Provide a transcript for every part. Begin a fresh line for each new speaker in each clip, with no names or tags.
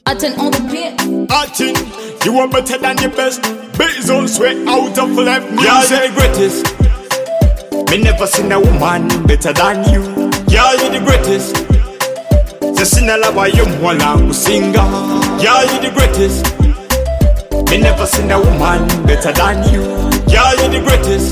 Atin on the beat.
Atin, you are better than the best. Bezos way out of left music. Yeah, you're the greatest. Me never seen a woman better than you. Yeah, you're the greatest. Sina lava yomwala kusinga. Yeah, you're the greatest. Me never seen a woman better than you. Yeah, you're the greatest.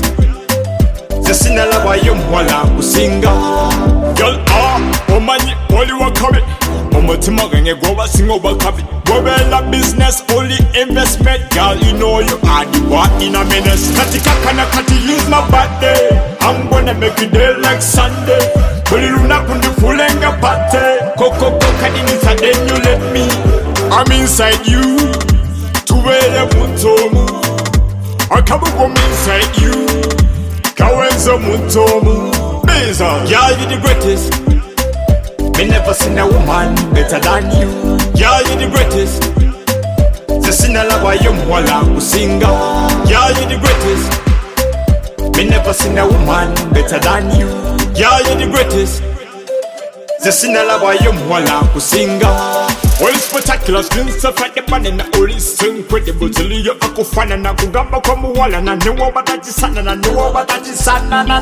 Sina lava yomwala kusinga. Girl, omani oli wakabe. Omotima genge goba singo bakabe. Gobela business only investment. Girl, you know you are the one in a menace. Katika kana kati use my body. I'm gonna make you day like Sunday. Kuliruna kundi fulenga pate. Koko kadinisa then you let me. I'm inside you. Tuwele mutomu. Akabuko inside you. Kawenzo mutomu. Beza. Yeah, you the greatest. Me never seen a woman better than you. Yeah, you the greatest. Sina lava yomwala kusinga. Yeah, you the greatest. Me never seen a woman better than you. Yeah, you the greatest. Sina lava yomwala kusinga. All spectacular screens of the band and all is incredible. Till you akufana na kugamba kwa muwala na nuwa bataji sana na nuwa bataji sana na.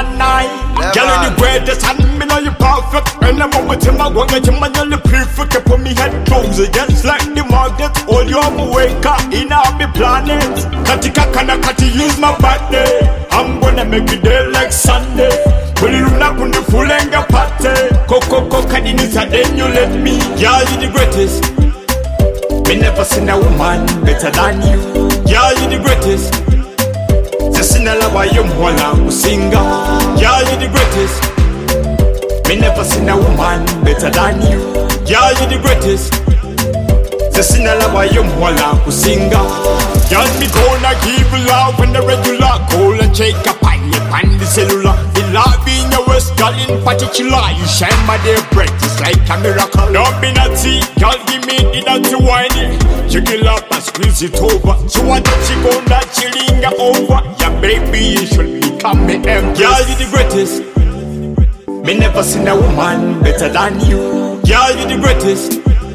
Girl, you the greatest and me know you perfect. And I'm over to my one that you man you perfect. You put me head close just like the market. All you have wake up in our planet. Katika kana kati use my body. I'm gonna make you day like Sunday. Kuliruna kundi fulenga pate. Koko kadinisa then you let me. Yeah, you the greatest. Me never seen a woman better than you. Yeah, you the greatest. Sina lava yomwala kusinga. Yeah, you the greatest. Me never seen a woman better than you. Yeah, you the greatest. Sina lava yomwala kusinga. Girl, me gonna give you love when the regular. Call and check up on the cellular. The love in your waist, girl, in particular. You shine my day breath, it's like a miracle. Don't be naughty, girl, give me the naughty whining. You kill up and squeeze it over. So what if you go that chilling over? Yeah, baby, you should become me empress. Girl, you the greatest. Me never seen a woman better than you. Girl, you the greatest.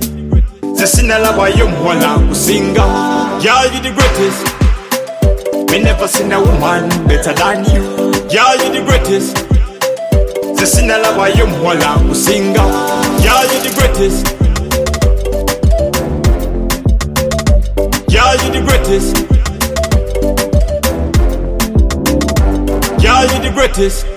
Sina lava yomwala kusinga. Girl, you the greatest. Me never seen a woman better than you. Girl, you the greatest. Sina lava yomwala kusinga. Girl, you the greatest. Girl, you the greatest. Girl, you the greatest.